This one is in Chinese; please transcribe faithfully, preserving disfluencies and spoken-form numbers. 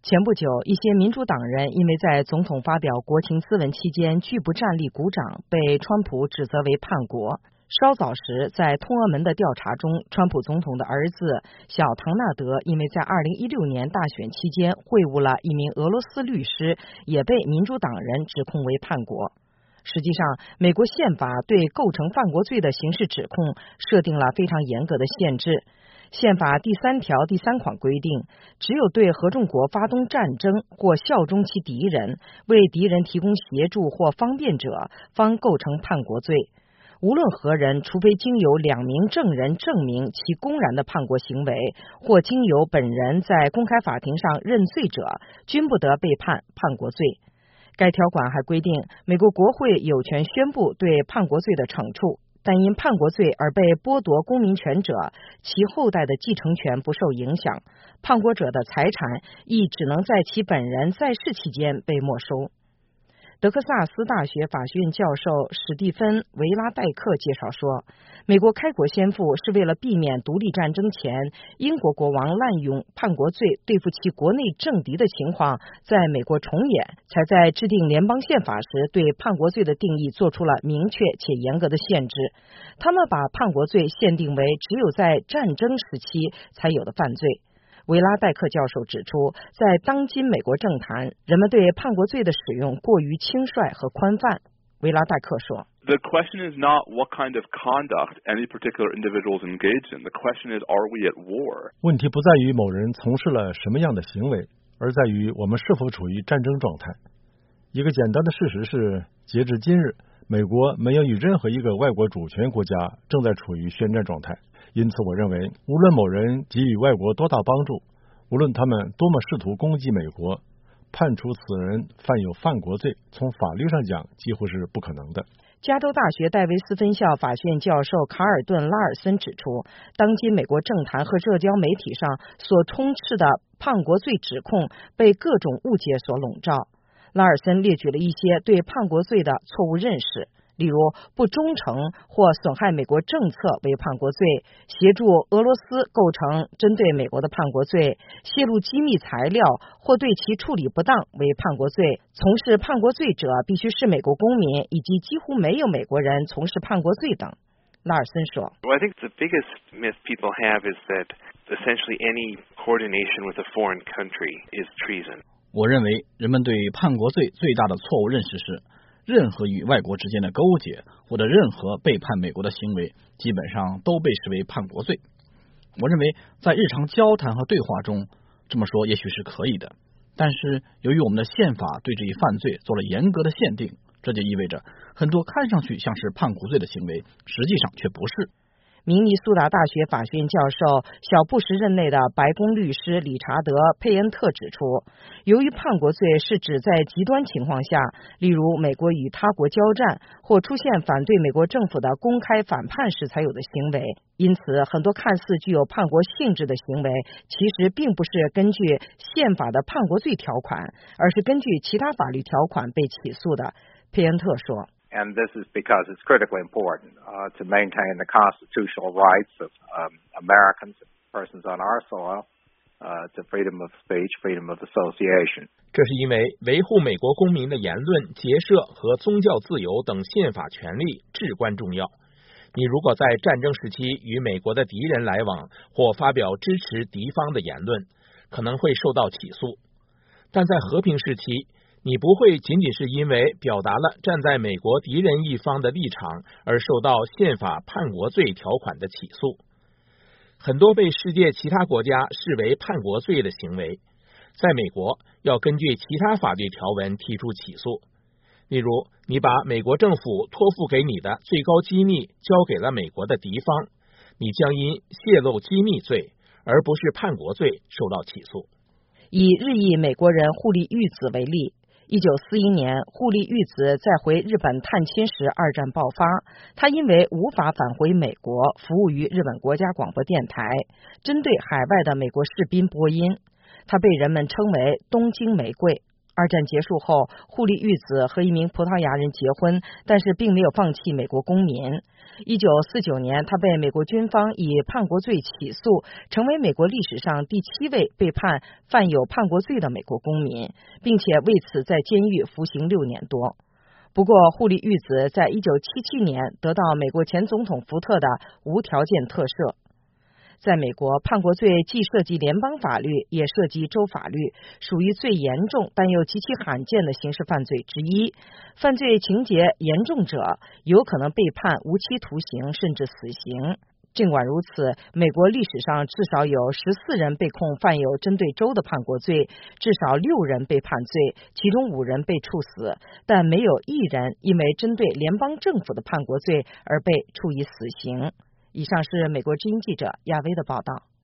前不久，一些民主党人因为在总统发表国情咨文期间拒不站立鼓掌，被川普指责为叛国。稍早时，在通俄门的调查中，川普总统的儿子小唐纳德因为在二零一六年大选期间会晤了一名俄罗斯律师，也被民主党人指控为叛国。实际上，美国宪法对构成犯国罪的刑事指控设定了非常严格的限制。宪法第三条第三款规定，只有对合众国发动战争或效忠其敌人，为敌人提供协助或方便者，方构成叛国罪。无论何人，除非经由两名证人证明其公然的叛国行为，或经由本人在公开法庭上认罪者，均不得被判叛国罪。该条款还规定，美国国会有权宣布对叛国罪的惩处，但因叛国罪而被剥夺公民权者，其后代的继承权不受影响，叛国者的财产亦只能在其本人在世期间被没收。德克萨斯大学法学院教授史蒂芬·维拉戴克介绍说，美国开国先父是为了避免独立战争前英国国王滥用叛国罪对付其国内政敌的情况在美国重演，才在制定联邦宪法时对叛国罪的定义做出了明确且严格的限制。他们把叛国罪限定为只有在战争时期才有的犯罪。维拉戴克教授指出，在当今美国政坛，人们对叛国罪的使用过于轻率和宽泛。维拉戴克说 The question is not what kind of conduct any particular individual is engaged in. The question is, are we at war? 问题不在于某人从事了什么样的行为，而在于我们是否处于战争状态。一个简单的事实是，截至今日，美国没有与任何一个外国主权国家正在处于宣战状态。因此我认为，无论某人给予外国多大帮助，无论他们多么试图攻击美国，判处此人犯有犯国罪，从法律上讲几乎是不可能的。 加州大学戴维斯分校法学院教授卡尔顿·拉尔森指出，当今美国政坛和社交媒体上所充斥的叛国罪指控被各种误解所笼罩。拉尔森列举了一些对叛国罪的错误认识，例如不忠诚或损害美国政策为叛国罪，协助俄罗斯构成针对美国的叛国罪，泄露机密材料或对其处理不当为叛国罪，从事叛国罪者必须是美国公民，以及几乎没有美国人从事叛国罪等。拉尔森说 Well, I think the biggest myth people have is that essentially any coordination with a foreign country is treason. 我认为人们对叛国罪最大的错误认识是，任何与外国之间的勾结或者任何背叛美国的行为基本上都被视为叛国罪。我认为在日常交谈和对话中这么说也许是可以的，但是由于我们的宪法对这一犯罪做了严格的限定，这就意味着很多看上去像是叛国罪的行为实际上却不是。 明尼苏达大学法学院教授小布什任内的白宫律师理查德·佩恩特指出，由于叛国罪是指在极端情况下，例如美国与他国交战或出现反对美国政府的公开反叛时才有的行为，因此很多看似具有叛国性质的行为其实并不是根据宪法的叛国罪条款，而是根据其他法律条款被起诉的。佩恩特说 And this is because it's critically important uh, to maintain the constitutional rights of um, Americans, persons on our soil, uh, to freedom of speech, freedom of association. 这是因为维护美国公民的言论、结社和宗教自由等宪法权利至关重要。你如果在战争时期与美国的敌人来往或发表支持敌方的言论，可能会受到起诉。但在和平时期，你不会仅仅是因为表达了站在美国敌人一方的立场而受到宪法叛国罪条款的起诉。很多被世界其他国家视为叛国罪的行为，在美国要根据其他法律条文提出起诉。例如，你把美国政府托付给你的最高机密交给了美国的敌方，你将因泄露机密罪而不是叛国罪受到起诉。 以日裔美国人户利玉子为例，一九四一年，户利玉子在回日本探亲时，二战爆发。他因为无法返回美国，服务于日本国家广播电台，针对海外的美国士兵播音。他被人们称为东京玫瑰。 二战结束后，户利玉子和一名葡萄牙人结婚，但是并没有放弃美国公民。一九四九年，他被美国军方以叛国罪起诉，成为美国历史上第七位被判犯有叛国罪的美国公民，并且为此在监狱服刑六年多。不过，户利玉子在一九七七年得到美国前总统福特的无条件特赦。在美国，叛国罪既涉及联邦法律，也涉及州法律，属于最严重但又极其罕见的刑事犯罪之一。犯罪情节严重者有可能被判无期徒刑甚至死刑。尽管如此，美国历史上至少有十四人被控犯有针对州的叛国罪，至少六人被判罪，其中五人被处死，但没有一人因为针对联邦政府的叛国罪而被处以死刑。以上是美国之音记者亚薇的报道。